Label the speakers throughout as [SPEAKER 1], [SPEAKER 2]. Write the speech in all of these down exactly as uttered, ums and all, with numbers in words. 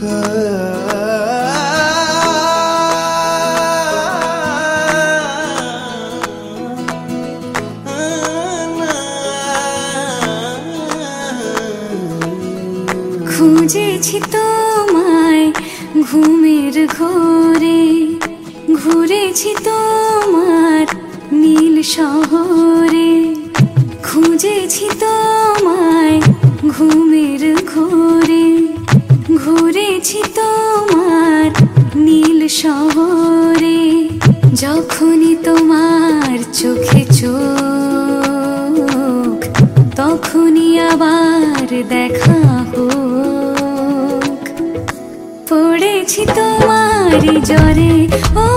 [SPEAKER 1] খুঁজেছি তোমায় ঘুমের ঘোরে, ঘুরেছি তোমার নীল শহরে। খুঁজেছি তোমায় ঘুমের ঘোরে, ঘুরেছি তোমার নীল শহরে। যখনই তোমার চোখে চোখ, তখনই আবার দেখা হোক। পড়েছি তোমারই জ্বরে, ও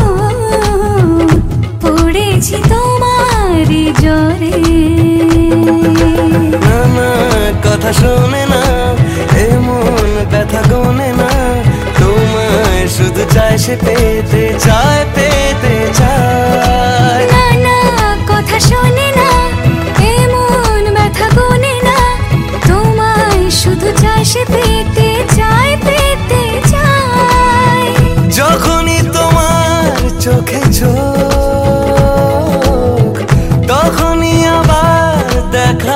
[SPEAKER 1] পড়েছি তোমারই জ্বরে।
[SPEAKER 2] না না কথা শোনে না, এমন ব্যথা গোনে না, তোমায় শুধু চায় সে পেতে চায়, পেতে চায়।
[SPEAKER 1] না না কথা শোনে না, এমন ব্যথা গোনে না, তোমায় শুধু চায় সে পেতে চায়, পেতে চায়।
[SPEAKER 2] যখনই তোমার চোখে চোখ, তখনই আবার দেখা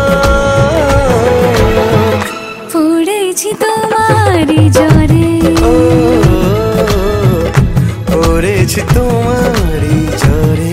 [SPEAKER 2] হোক।
[SPEAKER 1] পড়েছি তোমারই জ্বরে,
[SPEAKER 2] ও পড়েছি তোমারই জ্বরে।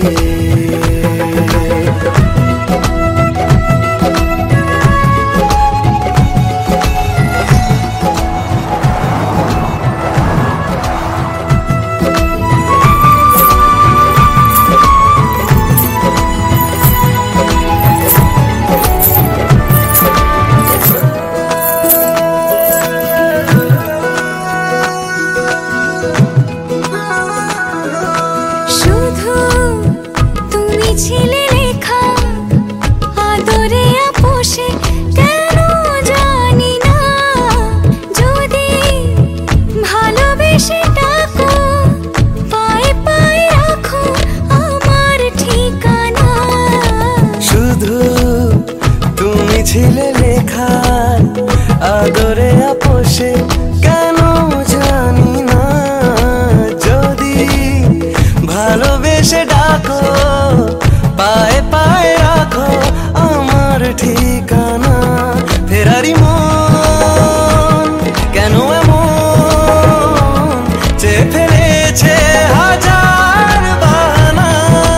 [SPEAKER 1] ছিলে লেখা আদরে আপোষে, কেন জানি না। যদি ভালোবেসে ডাকো, পায়ে পায়ে রাখো আমার ঠিকানা।
[SPEAKER 2] শুধু তুমি ছিলে লেখা আদরে আপোষে, কেন জানি না। যদি ভালোবেসে ডাকো, পায়ে পায়ে রাখো আমার ঠিকানা। ফেরারি মন কেন এমন চেয়ে ফেলেছে হাজার বাহানা।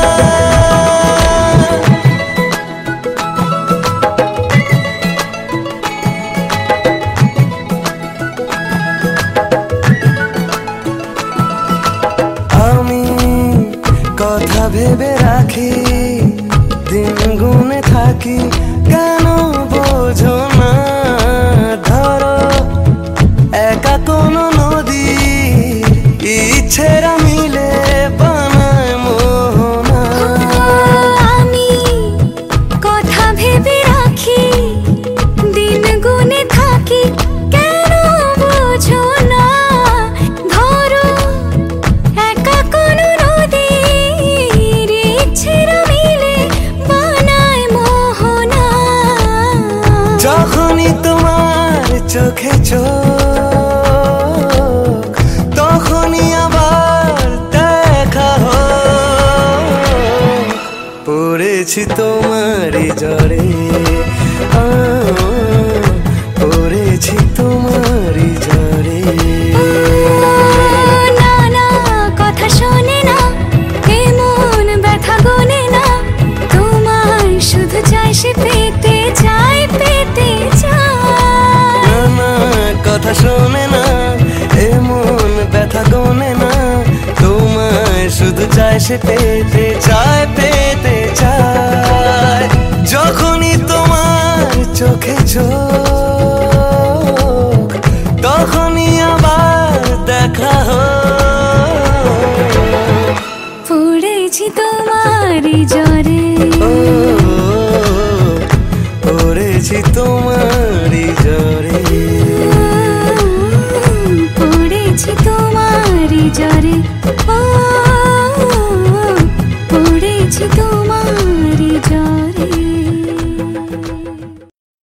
[SPEAKER 2] আমি কথা ভেবে রাখি, দিন গুনে থাকি, কেন বোঝো না। ধরো একা কোনো নদী, ইচ্ছেরা মিলে বানায় মোহনা।
[SPEAKER 1] আমি কথা ভেবে রাখি, দিন গুনে থাকি, কেন বোঝো না। ধরো একা কোনো নদী, ইচ্ছেরা মিলে বানায় মোহনা।
[SPEAKER 2] যখনই তোমার চোখে চোখ, তখনই আবার দেখা হোক। পড়েছি তোমারই জ্বরে, আ, পড়েছি তোমারই জ্বরে।
[SPEAKER 1] না না কথা শোনে না, এমন ব্যথা গোনে না, তোমায় শুধু চায় সে পেতে চায়, পেতে চায়।
[SPEAKER 2] না না কথা শোনে না, এমন ব্যথা গোনে না, তোমায় শুধু চায় সে পেতে চায়, পেতে চায়। যখনই তোমার চোখে চোখ, তখনই আবার দেখা হোক।
[SPEAKER 1] পড়েছি তোমারই জ্বরে,
[SPEAKER 2] ও পড়েছি তোমার